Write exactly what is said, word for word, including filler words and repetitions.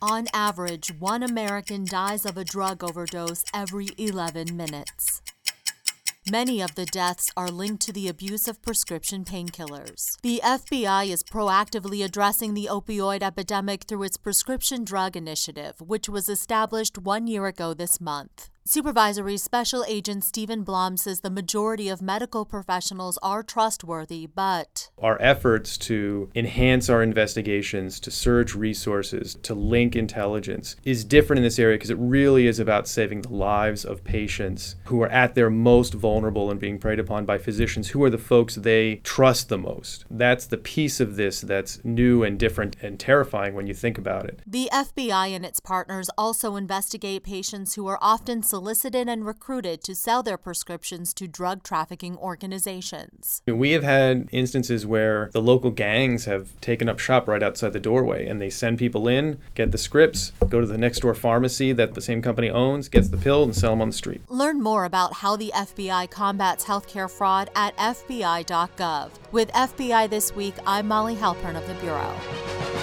On average, one American dies of a drug overdose every eleven minutes. Many of the deaths are linked to the abuse of prescription painkillers. The F B I is proactively addressing the opioid epidemic through its Prescription Drug Initiative, which was established one year ago this month. Supervisory Special Agent Stephen Blum says the majority of medical professionals are trustworthy, but our efforts to enhance our investigations, to surge resources, to link intelligence is different in this area because it really is about saving the lives of patients who are at their most vulnerable and being preyed upon by physicians who are the folks they trust the most. That's the piece of this that's new and different and terrifying when you think about it. The F B I and its partners also investigate patients who are often solicited and recruited to sell their prescriptions to drug trafficking organizations. We have had instances where the local gangs have taken up shop right outside the doorway, and they send people in, get the scripts, go to the next door pharmacy that the same company owns, gets the pill, and sell them on the street. Learn more about how the F B I combats healthcare fraud at F B I dot gov. With F B I This Week, I'm Molly Halpern of the Bureau.